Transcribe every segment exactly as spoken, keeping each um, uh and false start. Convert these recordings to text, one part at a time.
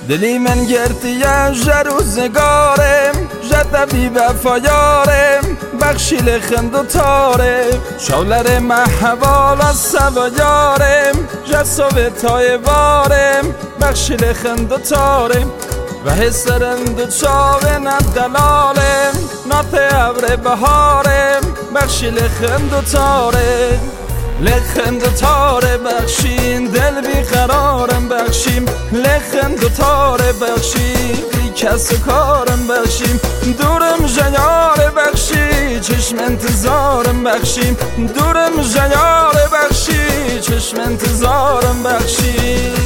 دلی من گرتیه روزگارم جد بی وفایارم بخشی لخند و تارم شولر محوال از سوایارم جسو تای وارم بخشی لخند و تارم و حسرند و چاوه ندلالم نات عبر بهارم بخشی لخند و تارم لخند و تاره بخشین دل بیقرارم بخشیم لخند و تاره بخشیم بی کس و کارم بخشیم دورم جیاره بخشی چشم انتظارم بخشیم دورم جیاره بخشی چشم انتظارم بخشیم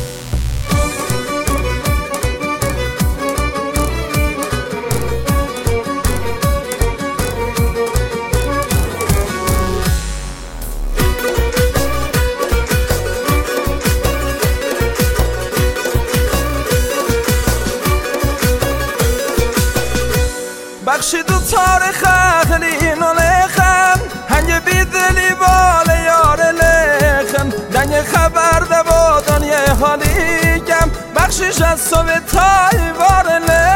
بخشی دو تاریخ خلین و لخم هنگ بی دلی بال یار لخم دنگ خبر دو دنیا حالی کم بخشیش از صبح تای وار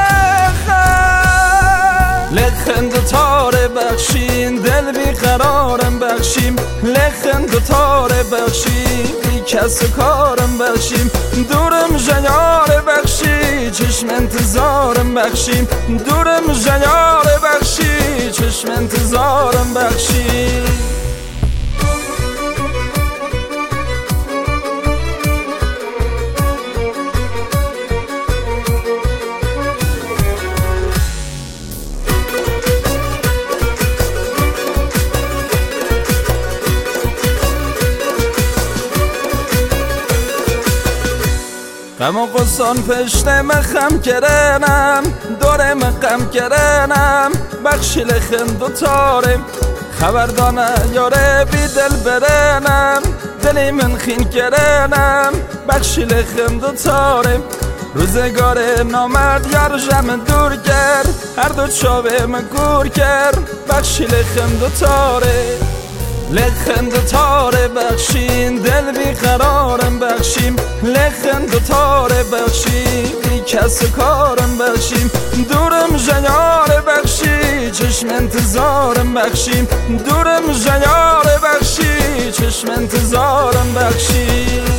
لخم لخم دو تاره بخشین دل بی قرارم بخشیم لخم دو تاره بخشیم بی کس و کارم بخشیم دورم جیاره بخشی چشم انتظارم بخشیم دورم جیاره بخشی چشم انتظارم بخشی غم و غصان پشت مخم کرنم دور مخم کرنم بخشی لخند و تارم خبردانه یاره بی دل برنم دلی من خین کرنم بخشی لخند و تارم روزگار نامرد یار جمع دور کرد هر دو چاوه مگور کرد بخشی لخند و تارم لخند و تاره بخشین دل بی قرارم بخشیم لخند و تاره بخشیم بی کس و کارم بخشیم دورم جیاره بخشی چشم انتظارم بخشیم دورم جیاره بخشی چشم انتظارم بخشیم